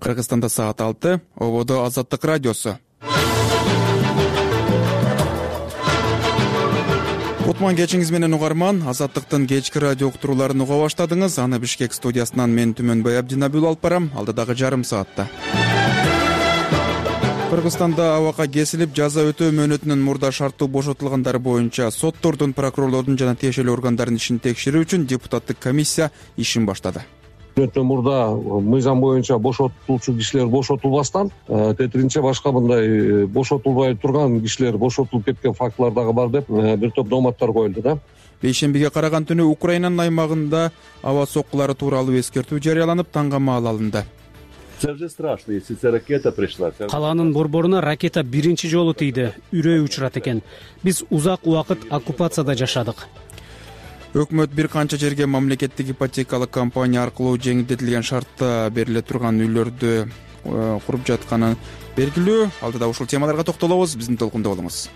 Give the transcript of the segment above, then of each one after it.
Кыргызстанда саат 6, ободо Азаттык радиосу. Кутман кечиңиз менен угарман, Азаттыктын кечки радио уктурууларын уга баштадыңыз. Аны Бишкек студиясынан мен Түмөнбай Абдинабил алып барам, алдыдагы жарым саатта. Кыргызстанда абакка кесилип жаза өтөө мөөнөтүнүн мурда шарттуу бошотулгандар боюнча соттордун, прокурорлордун жана тиешелүү органдардын ишин текшерүү үчүн депутаттык комиссия ишин баштады. Мурда мыйзам боюнча бошотулчу кишилер бошотулбастан, тетиринче башка мындай бошотулбай турган кишилер бошотулуп кеткен фактылар дагы бар деп бир топ дооматтар коюлду да. Бейшембиге караган түнү Украинанын аймагында аба соккулары тууралуу эскертүү жарыяланып, таңгамаал алынды. Калаанын борборуна ракета биринчи жолу тийди. Үрөй учурат экен. Биз узак убакыт оккупацияда жашадык. Өкмөт бир канча жерге мамлекеттик ипотекалык компания аркылуу жеңилдетилген шартта бериле турган үйлөрдү куруп жатканы белгилүү. Алдыда ушул темаларга токтолобуз. Биздин толкунда болуңуз.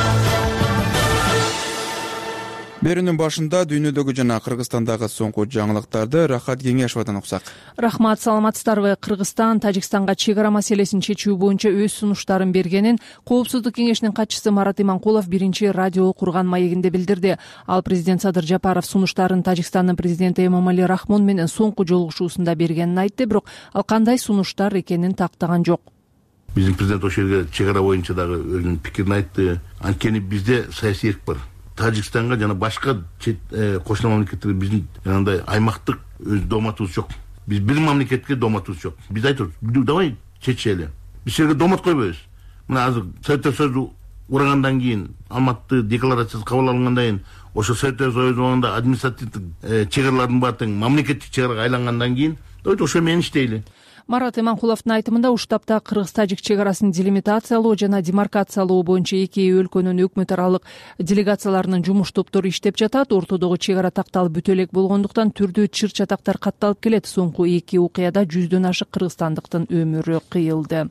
Берүүнүн башында дүйнөдөгү жана Кыргызстандагы соңку жаңылыктарды Рахат Кеңешовдон уксак. Рахмат, саламатсыздарбы? Кыргызстан Тажикстанга чек ара маселесин чечүү боюнча өз сунуштарын бергенин Коопсуздук кеңешинин катчысы Марат Иманкулов биринчи радио курган маегинде билдирди. Ал президент Садыр Жапаров сунуштарын Тажикстандын президенти Эмомали Рахмон менен соңку жолугушуусунда бергенин айтты, бирок ал кандай сунуштар экенин тактаган жок. Биздин президент ошол жерге чек ара боюнча дагы өзүнүн пикирин айтты. Анткени бизде саясий эрк бар. Тажикстанга жана башка кошуна мамлекеттерге биздин жанагындай аймактык өз дооматыбыз жок. Биз бир мамлекетке дооматыбыз жок. Биз айтабыз, давай чечели. Биз жерге доомат койбойбуз. Мына азыр Советтер Союзу урагандан кийин, Алматы декларациясы кабыл алынгандан кийин, ошо Советтер Союзу убагында административдик чек аралардын баары тең мамлекеттик чек арага айлангандан кийин, ошо менен иштейли. Марат Иманкуловдун айтымында уштапта кыргыз-тажик чек арасын делимитациялоо жана демаркациялоо боюнча эки өлкөнүн өкмөт аралык делегацияларынын жумуш топтору иштеп жатат. Ортодогу чек ара такталып бүтө элек болгондуктан түрдүү чыр чатактар катталып келет. Соңку эки окуяда 100дөн ашык кыргызстандыктын өмүрү кыйылды.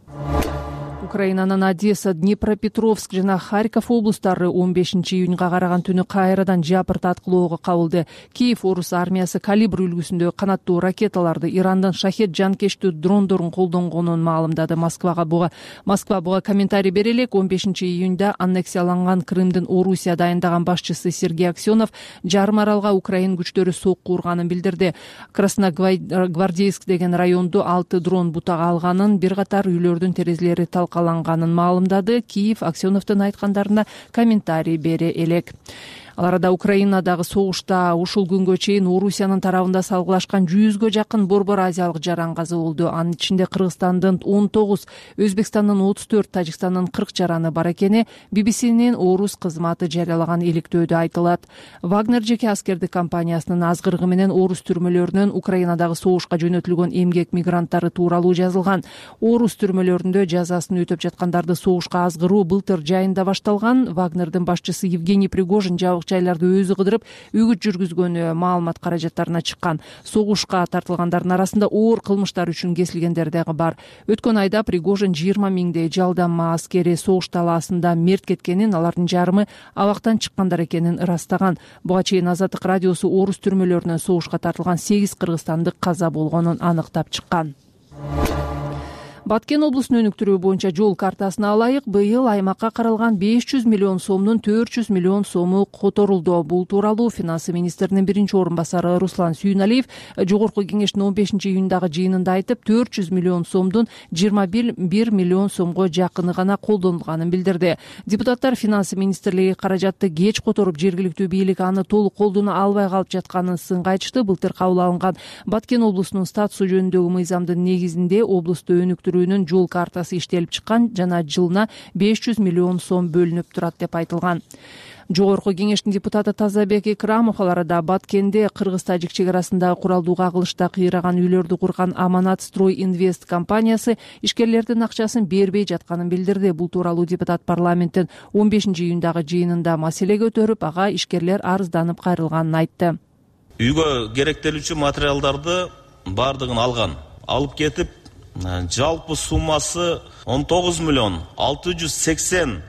Украинанын Одесса, Днепропетровск жана Харьков облустары 15-июнга караган түнү кайрадан жапырт аткылоого кабылды. Киев орус армиясы калибр үлгүсүндө канаттуу ракеталарды, Ирандын шахет жанкечтүү дрондорун колдонгонун маалымдады. Москва буга комментарий бере элек. 15-июнда аннексияланган Крымдын Орусия дайындаган башчысы Сергей Аксенов жарым аралга Украин күчтөрү сокку урганын билдирди. Красногвардейск деген районду 6 дрон бутага алганын, бир катар үйлөрдүн терезелери талкаланганын маалымдады. Киев Аксеновдун айткандарына комментарий бере элек. Ал арада Украинадагы согушта ушул күнгө чейин Орусиянын тарабында салгылашкан 100гө жакын борбор азиялык жаран казылды. Анын ичинде Кыргызстандын 19, Өзбекстандын 34, Тажикстандын 40 жараны бар экени BBC'нин орус кызматы жарыялаган иликтөөдө айтылат. Вагнер жеке аскердик компаниясынын азгырыгы менен орус түрмөлөрүнөн Украинадагы согушка жөнөтүлгөн эмгек мигранттары тууралуу жазылган. Орус түрмөлөрүндө жазасын өтөп жаткандарды согушка азгыруу былтыр жайында башталган. Вагнердин башчысы Евгений Пригожин жайларды өзү кыдырып үгүт жүргүзгөнү маалымат каражаттарына чыккан. Согушка тартылгандардын арасында оор кылмыштар үчүн кесилгендер дагы бар. Өткөн айда Пригожин 20 миңдей жалданма аскери согуш талаасында мерт кеткенин, алардын жарымы абактан чыккандар экенин ырастаган. Буга чейин Азаттык радиосу орус түрмөлөрүнөн согушка тартылган 8 кыргызстандык каза болгонун аныктап чыккан. Баткен облусунун өнүктүрүү боюнча жол картасына ылайык быйыл аймакка каралган 500 миллион сомдун 400 миллион сому которулду. Бул тууралуу финансы министринин биринчи орун басары Руслан Сүйүналиев жогорку кеңештин 15-июндагы жыйынында айтып, 400 миллион сомдун 21 миллион сомго жакыны гана колдонулганын билдирди. Депутаттар финансы министрлиги каражатты кеч которуп, жергиликтүү бийлик аны толук колдоно албай калып жатканын сынга айтышты. Былтыр кабыл алынган Баткен облусунун статусу жөнүндөгү мыйзамдын негизинде облусту өнүктүрүүнүн жол картасы иштелип чыккан жана жылына 500 миллион сом бөлүнүп турат деп айтылган. Жогорку кеңештин депутаты Тазабек Икрамов ал арада Баткенде кыргыз-тажик чек арасындагы куралдуу кагылышта кыйраган үйлөрдү курган Аманат Строй Инвест компаниясы ишкерлердин акчасын бербей жатканын билдирди. Бул тууралуу депутат парламенттин 15-июндагы жыйынында маселе көтөрүп, ага ишкерлер арызданып кайрылганын айтты. Үйгө керектелүүчү материалдарды бардыгын алып кетип, жалпы суммасы 19 миллион 680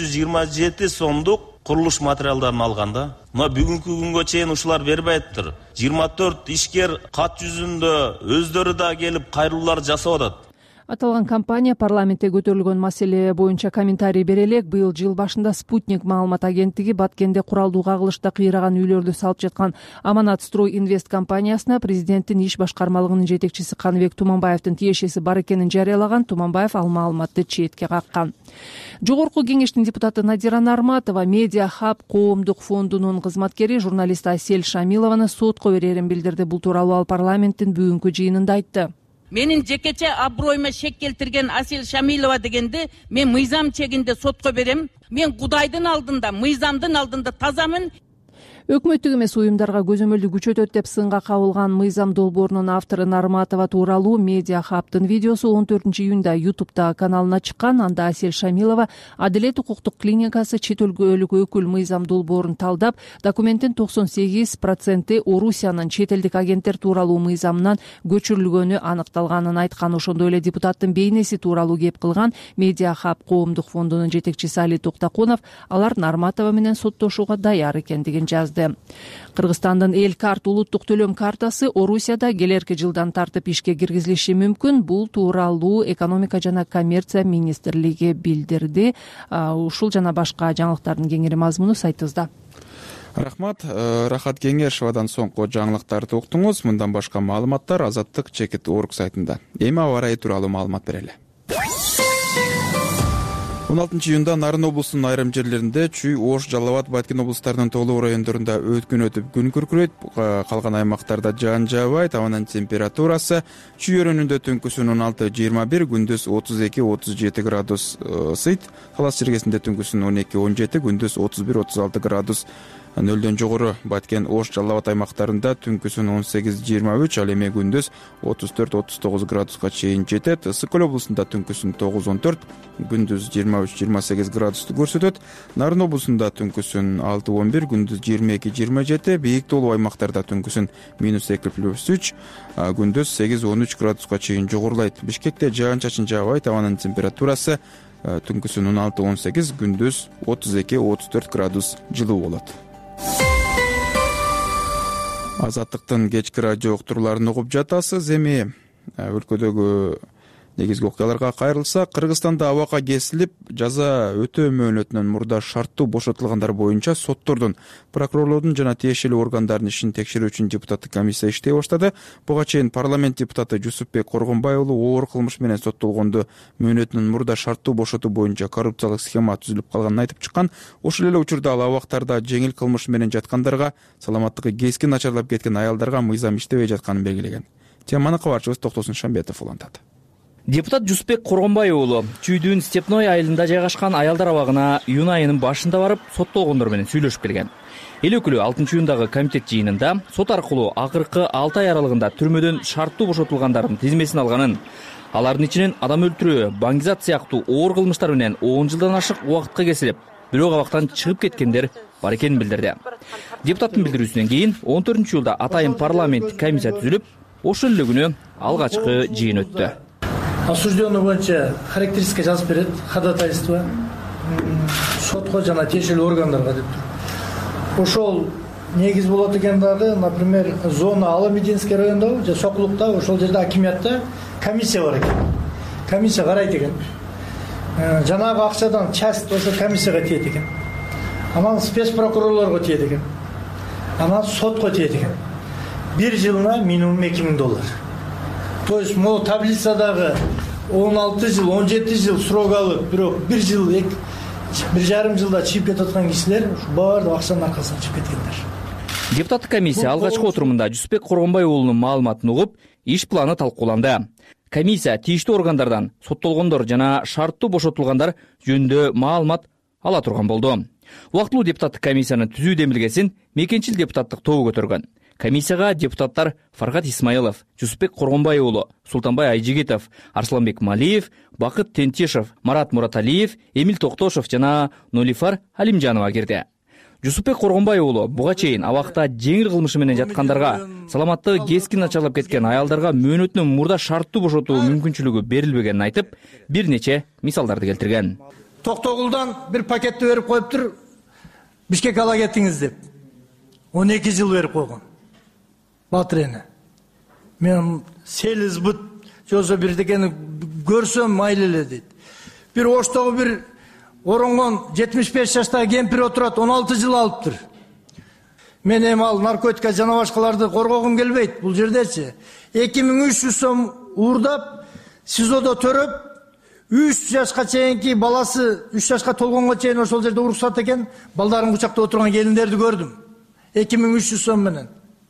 327 сомдук курулуш материалдарын алганда. Мына бүгүнкү күнгө чейин ушулар бербей атыптыр. 24 ишкер кат жүзүндө өздөрү да келип кайрылуулар жасап атат. Аталган компания парламентте көтөрүлгөн маселе боюнча комментарий бере элек. Быйыл жыл башында Спутник маалымат агенттиги Баткенде куралдуу кагылышта кыйраган үйлөрдү салып жаткан Аманат Строй Инвест компаниясына президенттин иш башкармалыгынын жетекчиси Каныбек Туманбаевдин тиешеси бар экенин жарыялаган. Туманбаев ал маалыматты четке каккан. Жогорку кеңештин депутаты Надира Нарматова Медиа Хаб коомдук фондунун кызматкери журналист Асель Шамилованы сотко берерин билдирди. Бул тууралуу ал парламенттин бүгүнкү жыйынында айтты. Менин жекече аброюма шек келтирген Асель Шамилова дегенди мен мыйзам чегинде сотко берем. Мен Кудайдын алдында, мыйзамдын алдында тазамын. Өкмөттүк эмес уюмдарга көзөмөлдү күчөтөт деп сынга кабылган мыйзам долбоорунун автору Нарматова тууралуу Медиа Хабтын видеосу 14-июнда YouTube'да каналына чыккан. Анда Асель Шамилова Адилет укуктук клиникасы чет өлкөлүк өкүл мыйзам долбоорун талдап, документтин 98% Орусиянын чет элдик агенттер тууралуу мыйзамынан көчүрүлгөнү аныкталганын айткан. Ошондой эле депутаттын бейнеси тууралуу кеп кылган. Медиа Хаб коомдук фондунун жетекчиси Али Токтакунов алар Нарматова менен соттошууга даяр экендигин жазды. Кыргызстандын эл карт улуттук төлөм картасы Орусияда келерки жылдан тартып ишке киргизилиши мүмкүн. Бул тууралуу экономика жана коммерция министрлиги билдирди. Ушул жана башка жаңылыктардын кеңири мазмуну сайтыбызда. Рахмат. Рахат Кеңешевадан соңку жаңылыктарды уктуңуз. Мындан башка маалыматтар Азаттык Чекит Орг сайтында. Эми аба ырайы тууралуу маалымат берели. 16-июнда Нарын облусунун айрым жерлеринде Чүй, Ош, Жалал Абад, Баткен облустарынын тоолуу райондорунда өткүн өтүп күн күркүрөйт. Калган аймактарда жаан жаабайт. Абанын температурасы Чүй өрөөнүндө түнкүсүн 16-21, күндүз 32-37 градус ысыйт. Талас жергесинде түнкүсүн 12-17, күндүз 31-36 градус нөлдөн жогору. Баткен, Ош, Жалал Абад аймактарында түнкүсүн 18-23, ал эми күндүз 34-39 градуска чейин жетет. Ысык Көл облусунда түнкүсүн 9-14, күндүз 23-28 градусту көрсөтөт. Нарын облусунда түнкүсүн 6-11, күндүз 22-27, бийик тоолуу аймактарда түнкүсүн -2+3, күндүз 8-13 градуска чейин жогорулайт. Бишкекте жаан-чачын жаабайт. Абанын температурасы түнкүсүн 16-18, күндүз 32-34 градус жылуу болот. Азаттыктын кечки радио уктурууларын угуп жатасыз. Эми өлкөдөгү негизги окуяларга кайрылсак, Кыргызстанда абакка кесилип жаза өтөө мөөнөтүнөн мурда шарттуу бошотулгандар боюнча соттордун, прокурорлордун жана тиешелүү органдардын ишин текшерүү үчүн депутаттык комиссия иштей баштады. Буга чейин парламент депутаты Жусупбек Коргонбай уулу оор кылмыш менен соттолгондо мөөнөтүнөн мурда шарттуу бошотуу боюнча коррупциялык схема түзүлүп калганын айтып чыккан. Ошол эле учурда ал абактарда жеңил кылмыш менен жаткандарга, саламаттыгы кескин начарлап кеткен аялдарга мыйзам иштебей жатканын белгилеген. Теманы кабарчыбыз Токтосун Шамбетов улантат. Депутат Жусупбек Коргонбай уулу Чүйдүн Степной айылында жайгашкан аялдар абагына июнь айынын башында барып, соттолгондор менен сүйлөшүп келген. Эл өкүлү 6-июндагы комитет жыйынында сот аркылуу акыркы 6 ай аралыгында түрмөдөн шарттуу бошотулгандардын тизмесин алганын, алардын ичинен адам өлтүрүү, баңгизат сыяктуу оор кылмыштар менен 10 жылдан ашык убакытка кесилип, бирок абактан чыгып кеткендер бар экенин билдирди. Депутаттын билдирүүсүнөн кийин 14-июлда атайын парламенттик комиссия түзүлүп, ошол эле күнү алгачкы жыйын өттү. Осужденный боюнча характеристика жазып берет, ходатайство сотко жана тиешелүү органдарга деп тур. Ошол негиз болот экен дагы, например, зона Ала-Мединский районунда же Сокулукта, ошол жерде акимиятта комиссия бар экен. Комиссия карайт экен. Жанагы акчадан часть ошо комиссияга тиет экен. Анан спецпрокурорлорго тиет экен. Анан сотко тиет экен. Bir жылына минимум $2000. То есть могу таблицадагы 16 жыл, 17 жыл срок алып, бирок 1 жыл, 1,5 жылда чыгып кетип аткан кишилер баардык акчанын аркасынан чыгып кеткендер. Депутаттык комиссия алгачкы отурумунда Жусупбек Коргонбай уулунун маалыматын угуп, иш планы талкууланды. Комиссия тийиштүү органдардан соттолгондор жана шарттуу бошотулгандар жөнүндө маалымат ала турган болду. Убактылуу депутаттык комиссиянын түзүү демилгесин мекенчил депутаттык тобу көтөргөн. Комиссияга депутаттар Фаргат Исмаилов, Жусупбек Коргонбай уулу, Султанбай Айжигитов, Арсланбек Малиев, Бакыт Тентешев, Марат Мураталиев, Эмил Токтошев жана Нолифар Алимжанова кирди. Жусупбек Коргонбай уулу буга чейин абакта жеңил кылмышы менен жаткандарга, саламаттыгы кескин начарлап кеткен аялдарга мөөнөтүнөн мурда шарттуу бошотуу мүмкүнчүлүгү берилбегенин айтып, бир нече мисалдарды келтирген. Токтогулдан бир пакетти берип коюптур, Бишкек ала кетиңиз деп. 12 жыл берип койгон. батырени. Мен селиз бут жолсо бирдекени көрсөм майлы эле дейт. Бир Оштогу бир оронгон 75 жаштагы кемпир отурат, 16 жыл алыптыр. Мен эми ал наркотика жана башкаларды коргогум келбейт. Бул жердечи 2300 сом уурдап, СИЗОдо төрөп, 3 жашка чейинки баласы 3 жашка толгонго чейин ошол жерде уруксат экен, балдарын кучактап отурган келиндерди көрдүм. 2300 сом менен.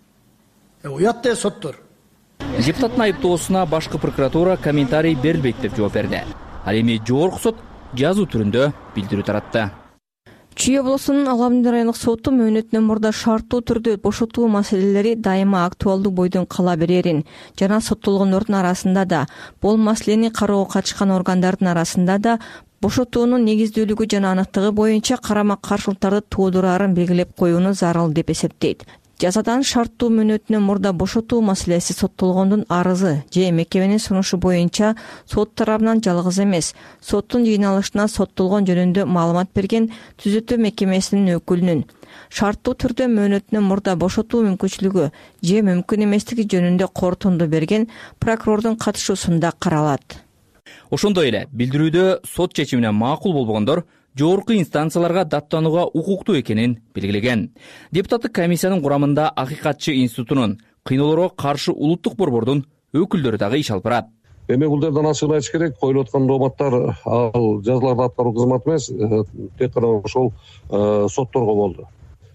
Уят да соттор. Депутаттын айыптоосуна башкы прокуратура комментарий берилбейт деп жооп берди. Ал эми жогорку сот жазуу түрүндө билдирүү таратты. Чүй облусунун Аламдин райондук соту мөөнөтүнөн мурда шарттуу түрдө бошотуу маселелери дайыма актуалдуу бойдон кала берерин жана соттолгондордун арасында да, бул маселени кароого катышкан органдардын арасында да бошотуунун негиздүүлүгү жана аныктыгы боюнча карама-каршылыктарды туудурарын белгилеп коюуну зарыл деп эсептейт. Жазадан шарттуу мөөнөтүнөн мурда бошотуу маселеси соттолгондун арызы же мекеменин сунушу боюнча сот тарабынан жалгыз эмес, соттун жыйналышына соттолгон жөнүндө маалымат берген түзөтүү мекемесинин өкүлүнүн шарттуу түрдө мөөнөтүнөн мурда бошотуу мүмкүнчүлүгү же мүмкүн эместиги жөнүндө корутунду берген прокурордун катышуусунда каралат. Ошондой эле билдирүүдө сот чечимине макул болбогондор жогорку инстанцияларга даттанууга укуктуу экенин белгилеген. Депутаттык комиссиянын курамында Акыйкатчы институтунун, кыйноолорго каршы улуттук борбордун өкүлдөрү дагы иш алып барат. Эми бул жерден ачыгын айтыш керек, коюлуп аткан дооматтар ал жазаларды аткаруу кызматы эмес, тек гана ошол сотторго болду.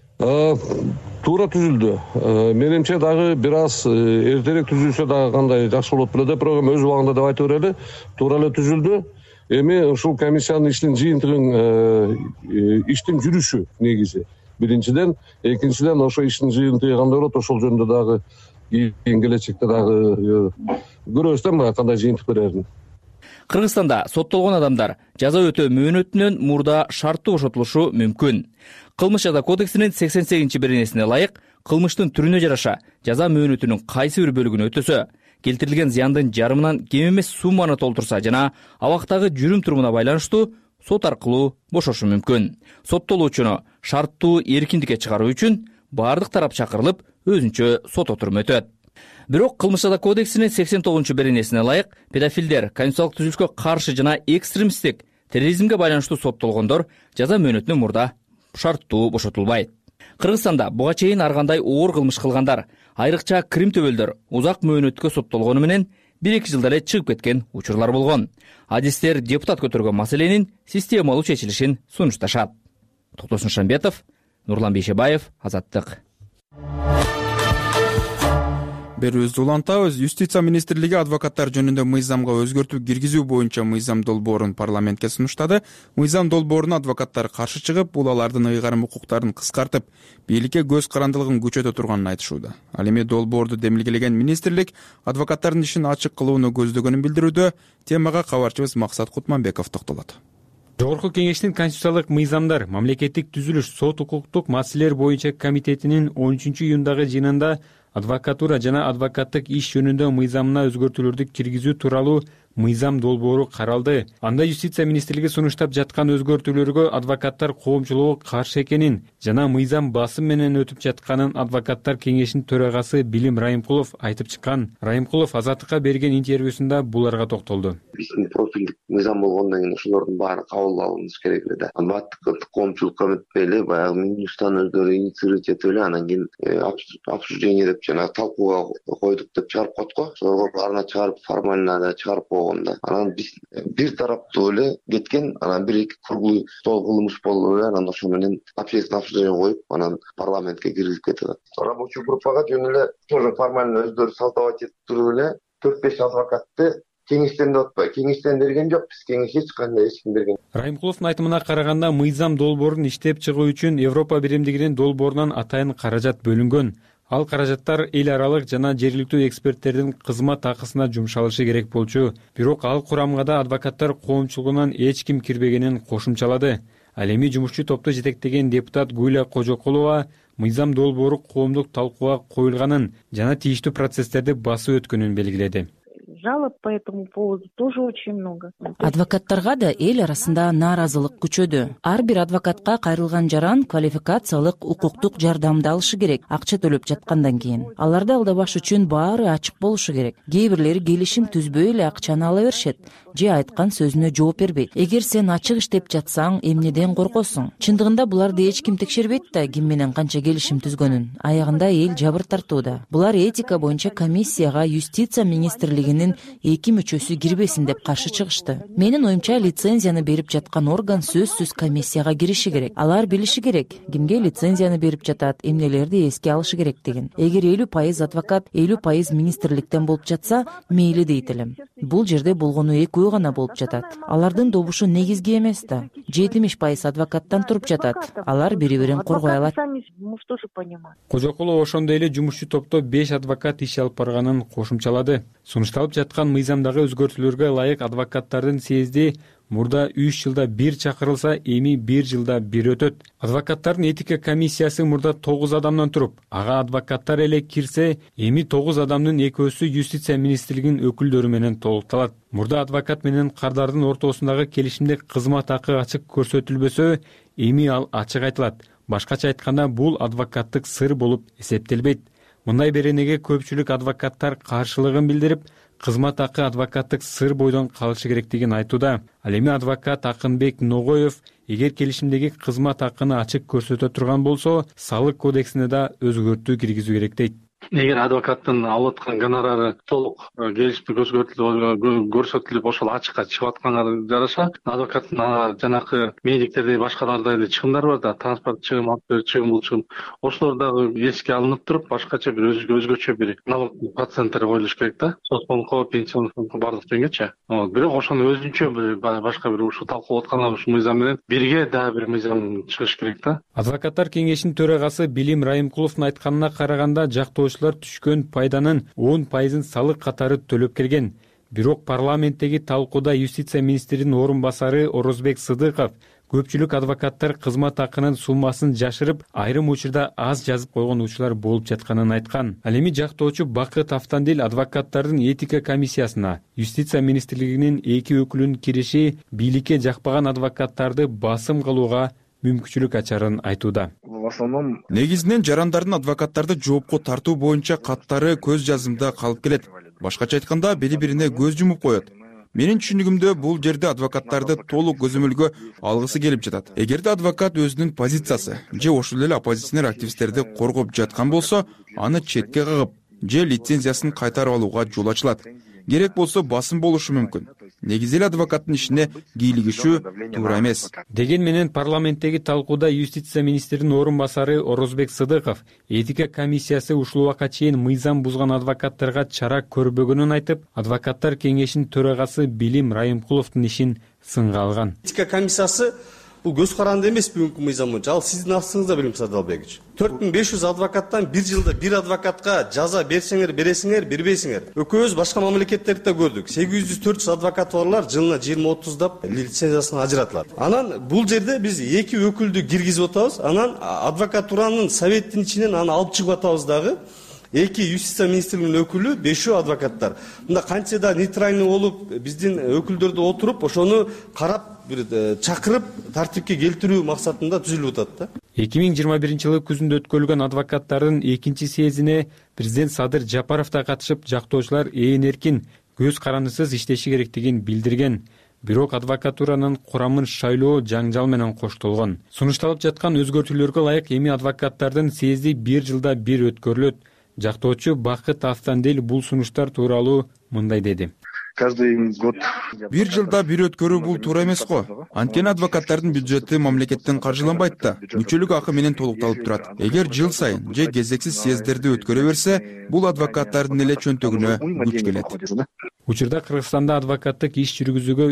Туура түзүлдү. Менимче дагы бир аз эртерээк түзүлсө дагы кандай жакшы болот беле деп, бирок өз убагында деп айтып берели, туура эле түзүлдү. Эми ушул комиссиянын иштин жыйынтыгын иштин жүрүшү негизи. Биринчиден, экинчиден ошо иштин жыйынтыгы кандай болот, ошол жөнүндө дагы кийин келечекте дагы көрөбүз да кандай жыйынтык берерин. Кыргызстанда соттолгон адамдар жаза өтөө мөөнөтүнөн мурда шарттуу бошотулушу мүмкүн. Кылмыш жаза кодексинин 88-беренесине ылайык кылмыштын түрүнө жараша жаза мөөнөтүнүн кайсы бир бөлүгүн өтөсө, келтирилген зыяндын жарымынан кем эмес сумманы толтурса жана абактагы жүрүм турумуна байланыштуу сот аркылуу бошошу мүмкүн. Соттолуучуну шарттуу эркиндикке чыгаруу үчүн бардык тарап чакырылып, өзүнчө сот отуруму өтөт. Бирок кылмыш жаза кодексинин 89-беренесине ылайык педофилдер, конституциялык түзүлүшкө каршы жана экстремисттик терроризмге байланыштуу соттолгондор жаза мөөнөтүнөн мурда шарттуу бошотулбайт. Кыргызстанда буга чейин ар кандай оор кылмыш кылгандар, айрыкча Крим төбөлдөр узак мөөнөткө соттолгону менен 1-2 жылда эле чыгып кеткен учурлар болгон. Адистер депутат көтөргөн маселенин системалуу чечилишин сунушташат. Токтосун Шамбетов, Нурлан Бейшебаев, Азаттык. Берүүбүздү улантабыз. Юстиция министрлиги адвокаттар жөнүндө мыйзамга өзгөртүү киргизүү боюнча мыйзам долбоорун парламентке сунуштады. Мыйзам долбооруна адвокаттар каршы чыгып, бул алардын ыйгарым укуктарын кыскартып, бийликке көз карандылыгын күчөтө турганын айтышууда. Ал эми долбоорду демилгелеген министрлик адвокаттардын ишин ачык кылууну көздөгөнүн билдирүүдө. Темага кабарчыбыз Максат Кутманбеков токтолот. Жогорку кеңештин конституциялык мыйзамдар, мамлекеттик түзүлүш, сот укуктук маселелер боюнча комитетинин 13-июндагы жыйынында адвокатура жана адвокаттык иш жөнүндө мыйзамына өзгөртүүлөрдү киргизүү тууралуу мыйзам долбоору каралды. Анда юстиция министрлиги сунуштап жаткан өзгөртүүлөргө адвокаттар коомчулугу каршы экенин жана мыйзам басым менен өтүп жатканын адвокаттар кеңешинин төрагасы Билим Райымкулов айтып чыккан. Райымкулов Азаттыкка берген интервьюсунда буларга токтолду. Биздин профилдик мыйзам болгондон кийин ошолордун баары кабыл алыныш керек эле да. Адвокаттык коомчулукка өтпөй эле баягы Минюстан өздөрү инициировать этип эле анан кийин обсуждение деп жана талкууга койдук деп чыгарып коет го. Ошолорго баарына чыгарып формально да чыгарып анан биз бир тараптуу эле кеткен, анан бир-эки круглый стол кылмыш болуп эле, анан ошо менен общественное обсуждение коюп, анан парламентке киргизип кетти. Рабочий группага жөн эле тоже формально өздөрү салтабат этип туруп эле 4-5 адвокатты кеңештен да отпой, кеңештен берген жок, биз кеңеш эч кандай эч ким берген. Райымкуловдун айтымына караганда, мыйзам долбоорун иштеп чыгуу үчүн Европа биримдигинин долбоорунан атайын каражат бөлүнгөн. Ал каражаттар эл аралык жана жергиликтүү эксперттердин кызмат акысына жумшалышы керек болчу. Бирок ал курамга да адвокаттар коомчулугунан эч ким кирбегенин кошумчалады. Ал эми жумушчу топту жетектеген депутат Гүлия Кожокулова мыйзам долбоору коомдук талкууга коюлганын жана тийиштүү процесстерди басып өткөнүн белгиледи. жалоб по этому поводу тоже очень много. Адвокаттарга да эл арасында нааразылык күчөдү. Ар бир адвокатка кайрылган жаран квалификациялык укуктук жардамды алышы керек, акча төлөп жаткандан кийин. Аларды алдабаш үчүн баары ачык болушу керек. Кээ бирлери келишим түзбөй эле акчаны ала беришет же айткан сөзүнө жооп бербейт. Эгер сен ачык иштеп жатсаң, эмнеден коркосуң? Чындыгында буларды эч ким текшербейт да ким менен канча келишим түзгөнүн. Аягында эл жабыр тартууда. Булар этика боюнча комиссияга юстиция министрлигинин 2 мүчөсү кирбесин деп каршы чыгышты. Менин оюмча лицензияны берип жаткан орган сөзсүз комиссияга кириши керек. Алар билиши керек, кимге лицензияны берип жатат, эмнелерди эске алышы керек деген. Эгер 50% адвокат, 50% министрликтен болуп жатса, мейли дейт элем. Бул жерде болгону экөө гана болуп жатат. Алардын добушу негизги эмес да. 70% адвокаттан туруп жатат. Алар бири-бирин коргой алат. Кожокулов ошондой эле жумушчу топто 5 адвокат иш алып барганын кошумчалады. Сунушталып жаткан мыйзамдагы өзгөртүүлөргө ылайык адвокаттардын съезди мурда 3 жылда 1 чакырылса, эми 1 жылда 1 өтөт. Адвокаттардын этика комиссиясы мурда 9 адамдан туруп, ага адвокаттар эле кирсе, эми 9 адамдын экөөсү юстиция министрлигинин өкүлдөрү менен толукталат. Мурда адвокат менен кардардын ортосундагы келишимде кызмат акы ачык көрсөтүлбөсө, эми ал ачык айтылат. Башкача айтканда, бул адвокаттык сыр болуп эсептелбейт. Мындай беренеге көпчүлүк адвокаттар каршылыгын билдирип, кызмат акы адвокаттык сыр бойдон калышы керектигин айтууда. Ал эми адвокат Акынбек Ногоев эгер келишимдеги кызмат акыны ачык көрсөтө турган болсо, салык кодексине да өзгөртүү киргизүү керек дейт. Эгер адвокаттын алып аткан гонорары толук келишимде көрсөтүлүп, ошол ачыкка чыгып атканына жараша, адвокаттын жанакы медиктердей башкаларда эле чыгымдар бар да, транспорт чыгым, чыгым, бул чыгым. Ошолор дагы эске алынып туруп, башкача бир өзгөчө бир налог проценттери коюлуш керек да. Соцфондго, пенсион фондго бардык деңгечи. Бирок ошону өзүнчө башка бир ушул талкуулап аткан ушул мыйзам менен бирге дагы бир мыйзам чыгыш керек да. Адвокаттар кеңешинин төрагасы Билим Райымкуловдун айтканына караганда, жактоочулар түшкөн пайданын 10% салык катары төлөп келген. Бирок парламенттеги талкууда юстиция министринин орун басары Орозбек Сыдыков көпчүлүк адвокаттар кызмат акынын суммасын жашырып, айрым учурда аз жазып койгон учурлар болуп жатканын айткан. Ал эми жактоочу Бакыт Автандил адвокаттардын этика комиссиясына юстиция министрлигинин 2 өкүлүнүн кириши бийликке жакпаган адвокаттарды басым кылууга мүмкүнчүлүк ачарын айтууда. Негизинен жарандардын адвокаттарды жоопко тартуу боюнча каттары көз жазымда калып келет. Башкача айтканда, бири-бирине көз жумуп коет. Менин түшүнүгүмдө бул жерде адвокаттарды толук көзөмөлгө алгысы келип жатат. Эгерде адвокат өзүнүн позициясы же ошол эле оппозиционер активисттерди коргоп жаткан болсо, аны четке кагып же лицензиясын кайтарып алууга жол ачылат. Керек болсо басым болушу мүмкүн. Негизи эле адвокаттын ишине кийлигишүү туура эмес. Деген менен парламенттеги талкууда юстиция министринин орун басары Орозбек Сыдыков этика комиссиясы ушул убакка чейин мыйзам бузган адвокаттарга чара көрбөгөнүн айтып, адвокаттар кеңешинин төрагасы Билим Райымкуловдун ишин сынга алган. Этика комиссиясы бул көз каранды эмес бүгүнкү мыйзам боюнча. Ал сиздин астыңызда, Билим Садалбекович. 4500 адвокаттан 1 жылда 1 адвокатка жаза берсеңер, бересиңер, бербейсиңер. Экөөбүз башка мамлекеттерде көрдүк. 800-400 адвокат барлар жылына 20-30 лицензиясын ажыратылат. Анан бул жерде биз 2 өкүлдү киргизип атабыз. Анан адвокатуранын советтин ичинен аны алып чыгып атабыз дагы. 2 юстиция министрлигинин өкүлү, 5 адвокаттар. Мында канча да нейтральный болуп, биздин өкүлдөрдү отуруп, ошону карап, бир чакырып, тартипке келтирүү максатында түзүлүп атат да. 2021-жылы күзүндө өткөрүлгөн адвокаттардын 2-чи съездине президент Садыр Жапаров да катышып, жактоочулар эркин, көз карандысыз иштеши керектигин билдирген. Бирок адвокатуранын курамын шайлоо жаңжал менен коштолгон. Сунушталып жаткан өзгөртүүлөргө ылайык эми адвокаттардын съезди 1 жылда 1 өткөрүлөт. Жактоочу Бакыт Автандил бул сунуштар тууралуу мындай деди. Каждый год 1 жылда 1 өткөрүү бул туура эмес го. Анткени адвокаттардын бюджети мамлекеттен каржыланбайт да, мүчөлүк акы менен толукталып турат. Эгер жыл сайын же кезексиз съездерди өткөрө берсе, бул адвокаттардын эле чөнтөгүнө күч келет. Учурда Кыргызстанда адвокаттык иш жүргүзүүгө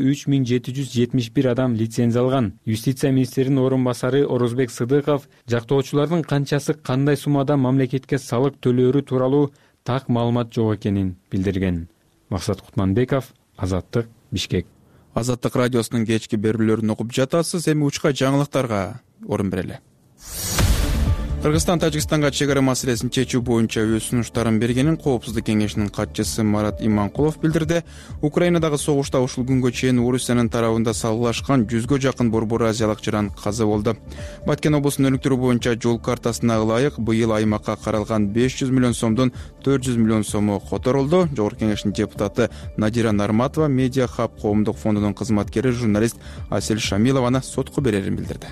3771 адам лицензия алган. Юстиция министринин орун басары Орозбек Сыдыков жактоочулардын канчасы кандай суммада мамлекетке салык төлөөрү тууралуу так маалымат жок экенин билдирген. Максат Кутманбеков, Азаттык, Бишкек. Азаттык радиосунун кечки берүүлөрүн окуп жатасыз. Эми учка жаңылыктарга орун берели. Кыргызстан Тажикстанга чек ара маселесин чечүү боюнча өз сунуштарын бергенин Коопсуздук кеңешинин катчысы Марат Иманкулов билдирди. Украинадагы согушта ушул күнгө чейин Орусиянын тарабында салгылашкан 100гө жакын борбор азиялык жаран каза болду. Баткен облусунун өнүктүрүү боюнча жол картасына ылайык быйыл аймакка каралган 500 миллион сомдун 400 миллион сому которулду. Жогорку кеңештин депутаты Надира Нарматова Медиа Хаб коомдук фондунун кызматкери журналист Асель Шамилованы сотко берерин билдирди.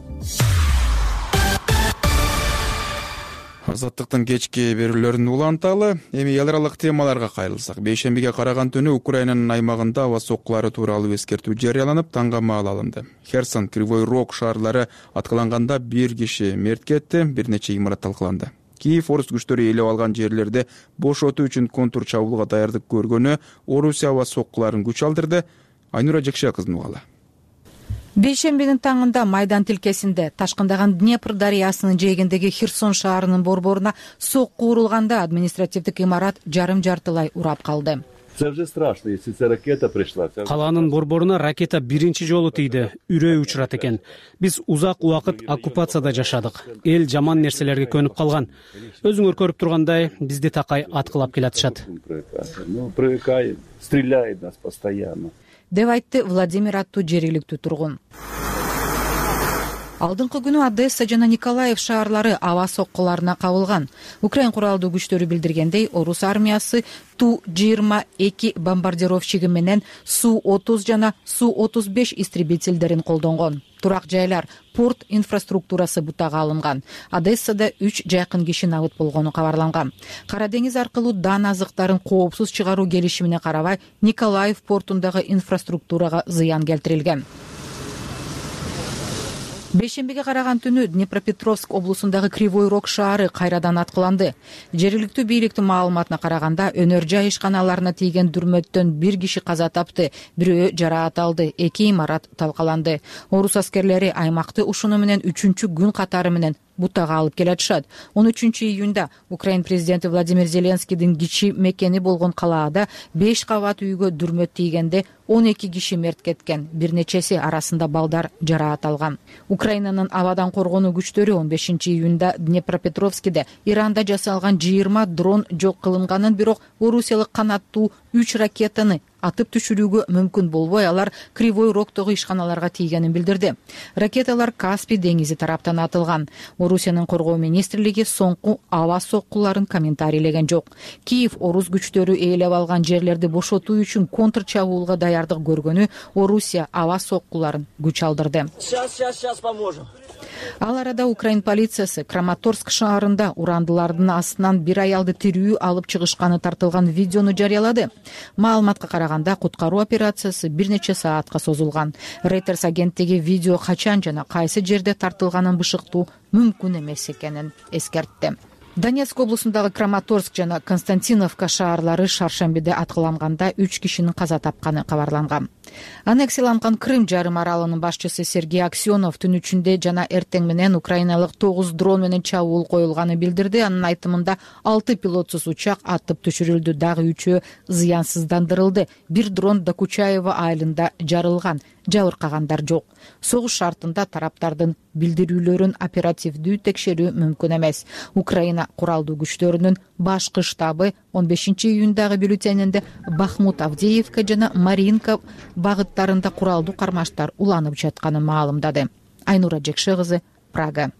Азаттыктын кечки берүүлөрүн уланталы. Эми эл аралык темаларга кайрылсак, бейшембиге караган түнү Украинанын аймагында аба соккулары тууралуу эскертүү жарыяланып, таңга маал алынды. Херсон, Кривой Рог шаарлары аткыланганда 1 киши мерт кетти, бир нече имарат талкаланды. Киев орус күчтөрү ээлеп алган жерлерде бошотуу үчүн контур чабуулга даярдык көргөнү Орусия аба соккуларын күч алдырды. Айнура Жекше кыздын угалы. Бейшембинин таңында Майдан тилкесинде ташкындаган Днепр дарыясынын жээгиндеги Херсон шаарынын борборуна сокку урулганда административдик имарат жарым-жартылай урап калды. Калаанын борборуна ракета биринчи жолу тийди, үрөй учурат экен. Биз узак убакыт оккупацияда жашадык. Эл жаман нерселерге көнүп калган. Өзүңөр көрүп тургандай, бизди такай аткылап келатышат. Деп айтты Владимир аттуу жергиликтүү тургун. Алдыңкы күнү Одесса жана Николаев шаарлары аба соккуларына кабылган. Украин куралдуу күчтөрү билдиргендей, орус армиясы Ту-22 бомбардировщиги менен Су-30 жана Су-35 истребительдерин колдонгон. Турак жайлар, порт инфраструктурасы бутага алынган. Одессада 3 жайкын киши набыт болгону кабарланган. Кара деңиз аркылуу дан азыктарын коопсуз чыгаруу келишимине карабай, Николаев портундагы инфраструктурага зыян келтирилген. Бейшембиге караган түнү Днепропетровск облусундагы Кривой Рог шаары кайрадан аткыланды. Жергиликтүү бийликтин маалыматына караганда, өнөр жай ишканаларына тийген дүрмөттөн 1 киши каза тапты, бирөө жараат алды, 2 имарат талкаланды. Орус аскерлери аймакты ушуну менен 3-күн катары менен бутага алып келатышат. 13 июнда Украин президенти Владимир Зеленскийдин кичи мекени болгон калаада 5 кабат үйгө дүрмөт тийгенде 12 киши мерт кеткен, бир нечеси арасында балдар жараат алган. Украинанын абадан коргонуу күчтөрү 15 июнда Днепропетровскиде Иранда жасалган 20 дрон жок кылынганын, бирок орусиялык канаттуу 3 ракетаны атып түшүрүүгө мүмкүн болбой, алар Кривой Рогдогу ишканаларга тийгенин билдирди. Ракеталар Каспий деңизи тараптан атылган. Орусиянын коргоо министрлиги соңку аба соккуларын комментарийлеген жок. Киев орус күчтөрү ээлеп алган жерлерди бошотуу үчүн контр чабуулга даярдык көргөнү Орусия аба соккуларын күч алдырды. Сейчас поможем. Ал арада Украин полициясы Краматорск шаарында урандылардын астынан бир аялды тирүү алып чыгышканы тартылган видеону жарыялады. Маалыматка караганда, куткаруу операциясы бир нече саатка созулган. Reuters агенттиги видео качан жана кайсы жерде тартылганын бышыктуу мүмкүн эмес экенин эскертти. Донецк облусундагы Краматорск жана Константиновка шаарлары шаршембиде аткыланганда 3 кишинин каза тапканы кабарланган. Аннексияланган Крым жарым аралынын башчысы Сергей Аксенов түн ичинде жана эртең менен украиналык 9 дрон менен чабуул коюлганын билдирди. Анын айтымында 6 пилотсуз учак атып түшүрүлдү, дагы 3-өө зыянсыздандырылды. Бир дрон Докучаева айылында жарылган. Жабыркагандар жок. Согуш шартында тараптардын билдирүүлөрүн оперативдүү текшерүү мүмкүн эмес. Украина куралдуу күчтөрүнүн башкы штабы 15 июндагы бюллетенинде Бахмут, Авдеевка жана Маринка багыттарында куралдуу кармаштар уланып жатканын маалымдады. Айнура Жекше кызы, Прага.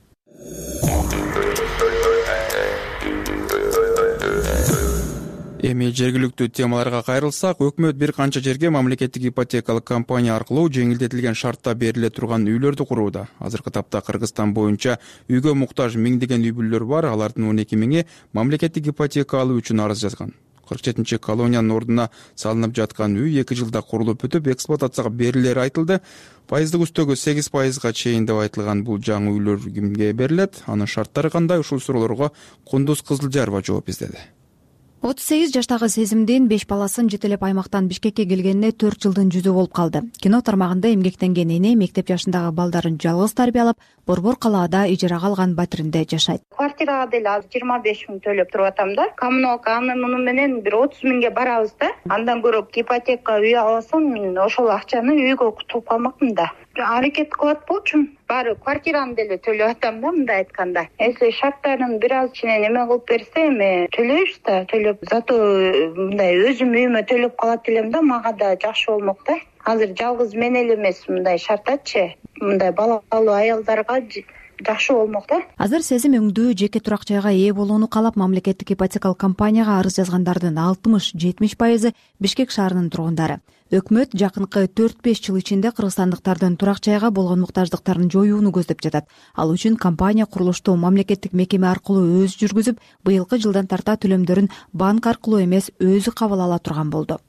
Эми жергиликтүү темаларга кайрылсак, өкмөт бир канча жерге мамлекеттик ипотекалык компания аркылуу жеңилдетилген шартта бериле турган үйлөрдү курууда. Азыркы тапта Кыргызстан боюнча үйгө муктаж миңдеген үй бүлөлөр бар, алардын 12 миңи мамлекеттик ипотека алуу үчүн арыз жазган. 47 колониянын ордуна салынып жаткан үй 2 жылда курулуп бүтүп, эксплуатацияга берилери айтылды. Пайыздык үстөгү 8% чейин деп айтылган бул жаңы үйлөр кимге берилет? Анын шарттары кандай? Ушул суроолорго Кундуз Кызылжарова жооп издеди. 38 жаштагы Сезимдин 5 баласын жетелеп аймактан Бишкекке келгенине 4 жылдын жүзү болуп калды. Кино тармагында эмгектенген эне мектеп жашындагы балдарын жалгыз тарбиялап, борбор калаада ижарага алган батиринде жашайт. Квартирага деле азыр 25 миң төлөп туруп атам да. Коммуналка муну менен бир 30 миңге барабыз да. Андан көрө ипотека үй алсам, мен ошол акчаны үйгө тутуп калмакмын да. аракет кылып атпаучумун. Баары квартирамды деле төлөп атам да, мындай айтканда. Если шарттарын бир аз ичине неме кылып берсе, эми төлөйбүз да, төлөп. Зато мындай өзүм үйүмө төлөп калат элем да, мага да жакшы болмок да. Азыр жалгыз мен эле эмес мындай шартатчы, мындай балалуу аялдарга жакшы болмок да. Азыр сезим өңдүү жеке турак жайга ээ болууну каалап мамлекеттик ипотекалык компанияга арыз жазгандардын 60-70% Бишкек шаарынын тургундары. Өкмөт жакынкы 4-5 жыл ичинде кыргызстандыктардын турак жайга болгон муктаждыктарын жоюуну көздөп жатат. Ал үчүн компания курулушту мамлекеттик мекеме аркылуу өзү жүргүзүп, быйылкы жылдан тарта төлөмдөрүн банк аркылуу эмес өзү кабыл ала турган болду.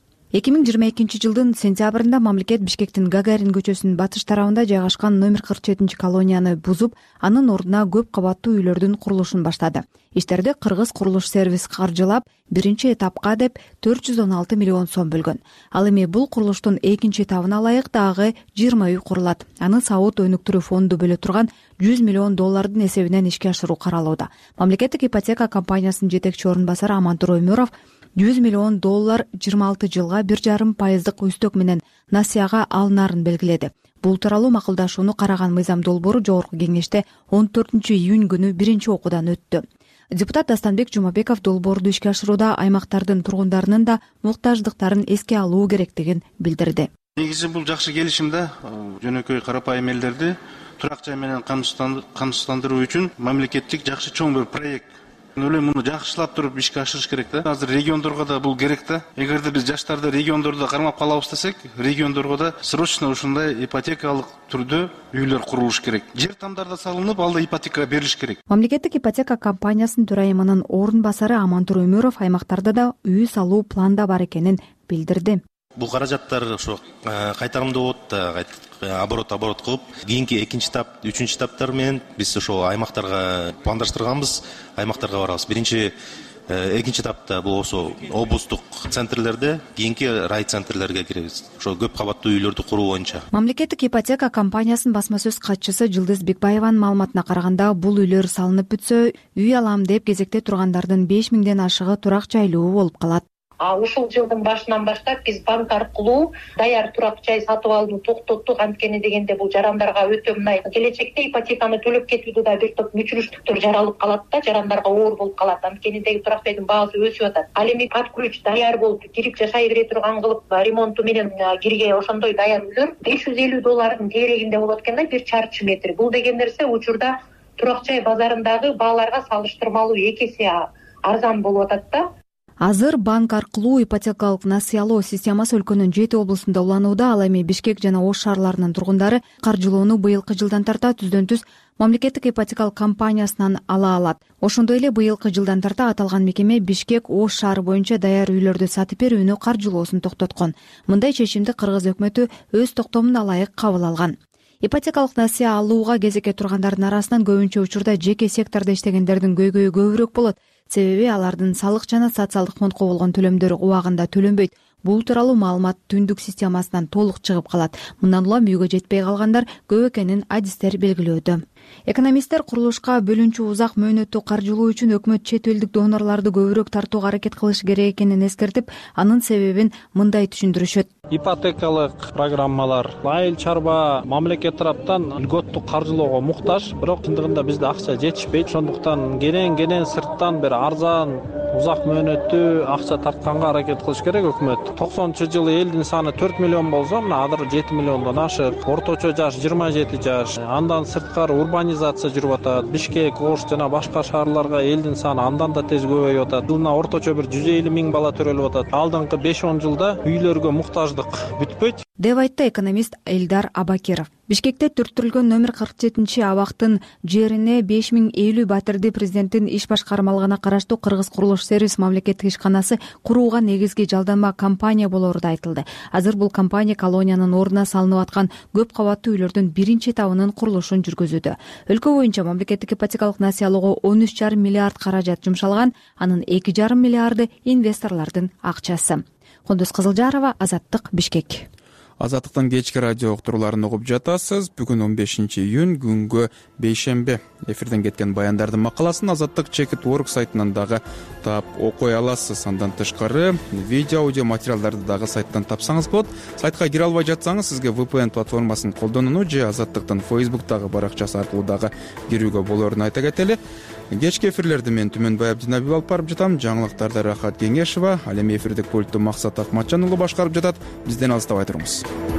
2022 жылдын сентябрында мамлекет Бишкектин Гагарин көчөсүнүн батыш тарабында жайгашкан номер 47 колонияны бузуп, анын ордуна көп кабаттуу үйлөрдүн курулушун баштады. Иштерди Кыргыз курулуш сервис каржылап, биринчи этапка деп 416 миллион сом бөлгөн. Ал эми бул курулуштун экинчи этабына ылайык дагы 20 үй курулат. Аны сауд өнүктүрүү фонду бөлө турган $100 миллион эсебинен ишке ашыруу каралууда. Мамлекеттик ипотека компаниясынын жетекчи орун басары Амантур Өмүров $100 миллион 26 жылга 1,5% үстөк менен насыяга алынарын белгиледи. Бул тууралуу макулдашууну караган мыйзам долбоору жогорку кеңеште 14 июнь күнү биринчи окуудан өттү. Депутат Дастанбек Жумабеков долбоорду ишке ашырууда аймактардын тургундарынын да муктаждыктарын эске алуу керектигин билдирди. Негизи бул жакшы келишим да, жөнөкөй карапайым элдерди турак жай менен камсыздандыруу үчүн мамлекеттик жакшы чоң бир проект. Өле муну жакшылап туруп ишке ашырыш керек да. Азыр региондорго да бул керек да. Эгерде биз жаштарды региондордо кармап калабыз десек, региондорго да срочно ушундай ипотекалык түрдө үйлөр курулуш керек. Жер тамдарда салынып, алда ипотека берилиш керек. Мамлекеттик ипотека компаниясынын төрайымынын орун басары Амантур Өмүров аймактарда да үй салуу планда бар экенин билдирди. Бул каражаттар ошо кайтарымдуу болот да, оборот кылып, кийинки экинчи этап, үчүнчү этаптар менен биз ошо аймактарга пландаштырганбыз, аймактарга барабыз. Биринчи экинчи этапта бул ошо облустук центрлерде, кийинки райцентрлерге киребиз. Ошо көп кабаттуу үйлөрдү куруу боюнча. Мамлекеттик ипотека компаниясынын басма сөз катчысы Жылдыз Бекбаеванын маалыматына караганда, бул үйлөр салынып бүтсө, үй алам деп кезекте тургандардын 5000ден ашыгы турак жайлуу болуп калат. Ушул жылдын башынан баштап биз банк аркылуу даяр турак жай сатып алууну токтоттук. Анткени дегенде бул жарандарга өтө мындай келечекте ипотеканы төлөп кетүүдө да бир топ мүчүрүштүктөр жаралып калат да, жарандарга оор болуп калат. Анткени турак жайдын баасы өсүп атат. Ал эми под ключ даяр болуп кирип жашай бере турган кылып ремонту менен кирге ошондой даяр үйлөр $550 теерегинде болот экен да, 1 чарчы метр. Бул деген нерсе учурда турак жай базарындагы бааларга салыштырмалуу 2 эсе арзан болуп атат да. Азыр банк аркылуу ипотекалык насыялоо системасы өлкөнүн 7 облусунда уланууда. Ал эми Бишкек жана Ош шаарларынын тургундары каржылоону быйылкы жылдан тарта түздөн-түз мамлекеттик ипотекалык компаниясынан ала алат. Ошондой эле быйылкы жылдан тарта аталган мекеме Бишкек, Ош шаары боюнча даяр үйлөрдү сатып берүүнү каржылоосун токтоткон. Мындай чечимди Кыргыз өкмөтү өз токтомуна ылайык кабыл алган. Ипотекалык насыя алууга кезекке тургандардын арасынан көбүнчө учурда жеке сектордо иштегендердин көйгөйү көбүрөөк болот. Себеби алардын салык жана социалдык фондко болгон төлөмдөрү убагында төлөнбөйт. Бул тууралуу маалымат түндүк системасынан толук чыгып калат. Мындан улам үйгө жетпей калгандар көп экенин адистер белгилөөдө. Экономисттер курулушка бөлүнчү узак мөөнөттүү каржылоо үчүн өкмөт чет элдик донорлорду көбүрөөк тартууга аракет кылыш керек экенин эскертип, анын себебин мындай түшүндүрүшөт. Ипотекалык программалар айыл чарба мамлекет тараптан льготтук каржылоого муктаж, бирок чындыгында бизде акча жетишпейт. Ошондуктан кенен сырттан бир арзан узак мөөнөттүү акча тартканга аракет кылыш керек өкмөт. 90-жылы элдин саны 4 миллион болсо, мына азыр 7 миллиондон ашык. Орточо жаш 27 жаш. Андан сырткары урбанизация жүрүп атат. Бишкек, Ош жана башка шаарларга элдин саны андан да тез көбөйүп атат. Жылына орточо бир 150 миң бала төрөлүп атат. Алдыңкы 5-10 жылда үйлөргө муктаждык бүтпөйт деп айтты экономист Элдар Абакиров. Бишкекте түрттүрүлгөн номер 47 абактын жерине 5050 батирди президенттин иш башкармалыгына караштуу Кыргыз курулуш сервис мамлекеттик ишканасы курууга негизги жалданма компания болору да айтылды. Азыр бул компания колониянын ордуна салынып аткан көп кабаттуу үйлөрдүн биринчи этабынын курулушун жүргүзүүдө. Өлкө боюнча мамлекеттик ипотекалык насыялоого 13,5 миллиард каражат жумшалган, анын 2,5 миллиарды инвесторлордун акчасы. Кундуз Кызылжарова, Азаттык, Бишкек. Азаттыктын кечки радио уктурууларын угуп жатасыз. Бүгүн 15-июнь күнгө бейшемби. Эфирден кеткен баяндардын макаласын Азаттык Чекит.org сайтынан дагы таап окуй аласыз. Андан тышкары видео, аудио материалдарды дагы сайттан тапсаңыз болот. Сайтка кире албай жатсаңыз, сизге VPN платформасын колдонууну же Азаттыктын Facebook'тагы баракчасы аркылуу дагы кирүүгө болоорун айта кетели. Кечки эфирлерди мен Түмөнбай Абдинабиев алып барып жатам. Жаңылыктарды Рахат Кеңешова, ал эми эфирдик пультту Максат Акматжан уулу башкарып жатат. Бизден алыстабай туруңуз.